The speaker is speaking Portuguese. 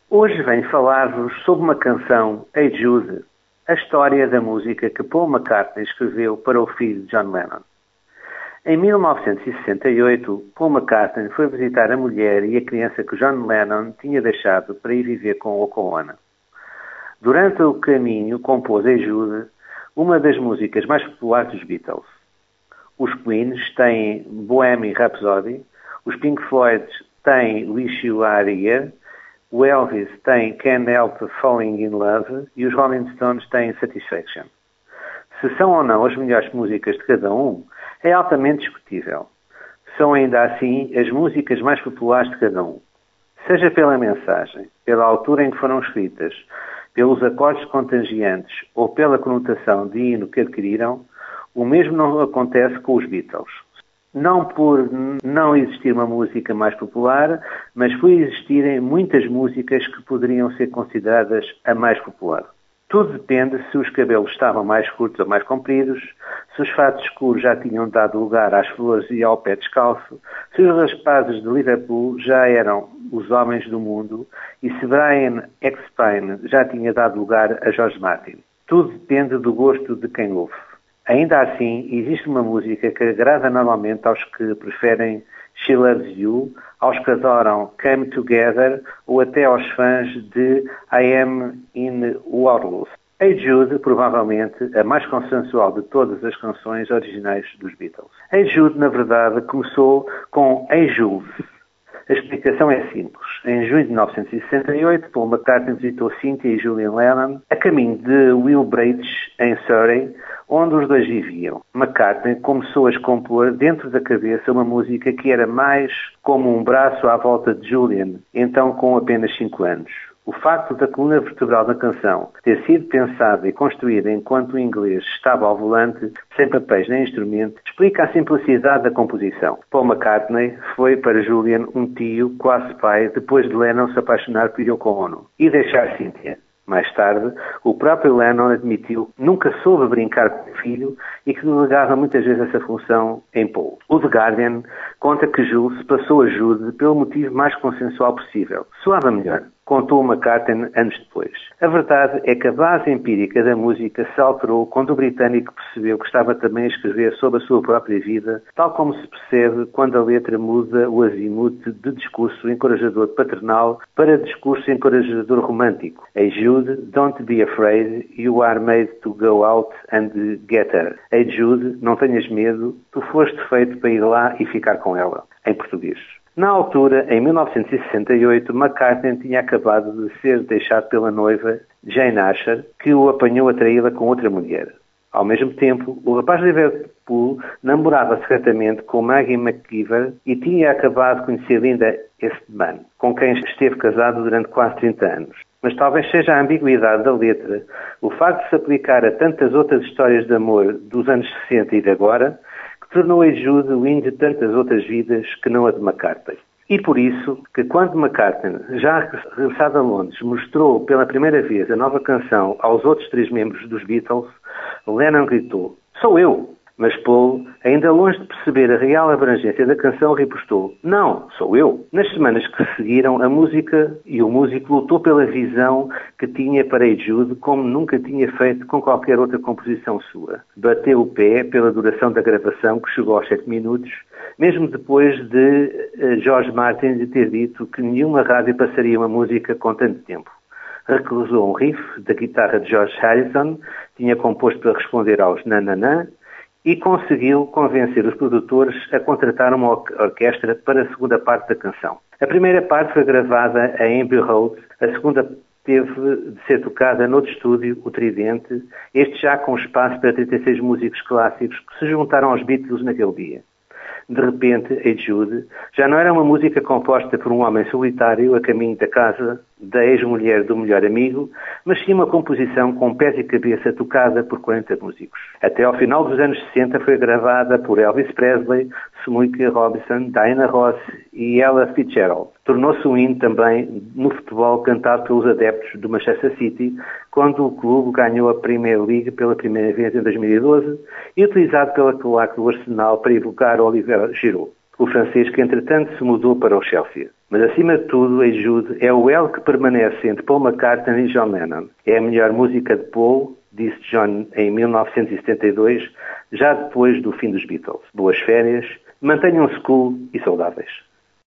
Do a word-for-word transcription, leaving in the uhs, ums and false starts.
Hoje venho falar-vos sobre uma canção, Hey Jude, a história da música que Paul McCartney escreveu para o filho John Lennon. Em mil novecentos e sessenta e oito, Paul McCartney foi visitar a mulher e a criança que John Lennon tinha deixado para ir viver com Yoko Ono. Durante o caminho, compôs Hey Jude, uma das músicas mais populares dos Beatles. Os Queens têm Bohemian Rhapsody, os Pink Floyd têm Wish You Were Here, o Elvis tem Can't Help Falling in Love e os Rolling Stones têm Satisfaction. Se são ou não as melhores músicas de cada um, é altamente discutível. São ainda assim as músicas mais populares de cada um. Seja pela mensagem, pela altura em que foram escritas, pelos acordes contagiantes ou pela conotação de hino que adquiriram, o mesmo não acontece com os Beatles. Não por não existir uma música mais popular, mas por existirem muitas músicas que poderiam ser consideradas a mais popular. Tudo depende se os cabelos estavam mais curtos ou mais compridos, se os fatos escuros já tinham dado lugar às flores e ao pé descalço, se os rapazes de Liverpool já eram os homens do mundo e se Brian Epstein já tinha dado lugar a George Martin. Tudo depende do gosto de quem ouve. Ainda assim, existe uma música que agrada normalmente aos que preferem She Loves You, aos que adoram Come Together ou até aos fãs de I Am in Waterloo. Hey Jude, provavelmente, a mais consensual de todas as canções originais dos Beatles. Hey Jude, na verdade, começou com Hey Jude. A explicação é simples. Em junho de mil novecentos e sessenta e oito, Paul McCartney visitou Cynthia e Julian Lennon a caminho de Wilbridge, em Surrey, onde os dois viviam. McCartney começou a compor dentro da cabeça uma música que era mais como um braço à volta de Julian, então com apenas cinco anos. O facto da coluna vertebral da canção ter sido pensada e construída enquanto o inglês estava ao volante, sem papéis nem instrumento, explica a simplicidade da composição. Paul McCartney foi para Julian um tio, quase pai, depois de Lennon se apaixonar por Yoko Ono e deixar Cynthia. Mais tarde, o próprio Lennon admitiu que nunca soube brincar com o filho e que delegava muitas vezes essa função em Paul. O The Guardian conta que Jules passou a Jude pelo motivo mais consensual possível. Soava melhor, contou McCartney anos depois. A verdade é que a base empírica da música se alterou quando o britânico percebeu que estava também a escrever sobre a sua própria vida, tal como se percebe quando a letra muda o azimute de discurso encorajador paternal para discurso encorajador romântico. Hey Jude, don't be afraid, you are made to go out and get her. Hey Jude, não tenhas medo, tu foste feito para ir lá e ficar com ela. Em português. Na altura, em mil novecentos e sessenta e oito, McCartney tinha acabado de ser deixado pela noiva Jane Asher, que o apanhou a traí-la com outra mulher. Ao mesmo tempo, o rapaz de Liverpool namorava secretamente com Maggie McKeever e tinha acabado de conhecer Linda Eastman, com quem esteve casado durante quase trinta anos. Mas talvez seja a ambiguidade da letra, o facto de se aplicar a tantas outras histórias de amor dos anos sessenta e de agora, tornou Hey Jude o hino de tantas outras vidas que não a de McCartney. E por isso, que quando McCartney, já regressado a Londres, mostrou pela primeira vez a nova canção aos outros três membros dos Beatles, Lennon gritou, "Sou eu!" Mas Paul, ainda longe de perceber a real abrangência da canção, ripostou, "Não, sou eu." Nas semanas que seguiram, a música e o músico lutou pela visão que tinha para Hey Jude como nunca tinha feito com qualquer outra composição sua. Bateu o pé pela duração da gravação, que chegou aos sete minutos, mesmo depois de George Martin lhe ter dito que nenhuma rádio passaria uma música com tanto tempo. Recusou um riff da guitarra de George Harrison, tinha composto para responder aos nananã, e conseguiu convencer os produtores a contratar uma orquestra para a segunda parte da canção. A primeira parte foi gravada em Abbey Road, a segunda teve de ser tocada noutro estúdio, o Tridente, este já com espaço para trinta e seis músicos clássicos que se juntaram aos Beatles naquele dia. De repente, Hey Jude já não era uma música composta por um homem solitário a caminho da casa da ex-mulher do melhor amigo, mas sim uma composição com pés e cabeça tocada por quarenta músicos. Até ao final dos anos sessenta foi gravada por Elvis Presley, Smokey Robinson, Diana Ross e Ella Fitzgerald. Tornou-se um hino também no futebol cantado pelos adeptos do Manchester City, quando o clube ganhou a Premier League pela primeira vez em dois mil e doze e utilizado pela claque do Arsenal para evocar Oliver Giroud, o francês que entretanto se mudou para o Chelsea. Mas, acima de tudo, Hey Jude é o elo que permanece entre Paul McCartney e John Lennon. É a melhor música de Paul, disse John em mil novecentos e setenta e dois, já depois do fim dos Beatles. Boas férias, mantenham-se cool e saudáveis.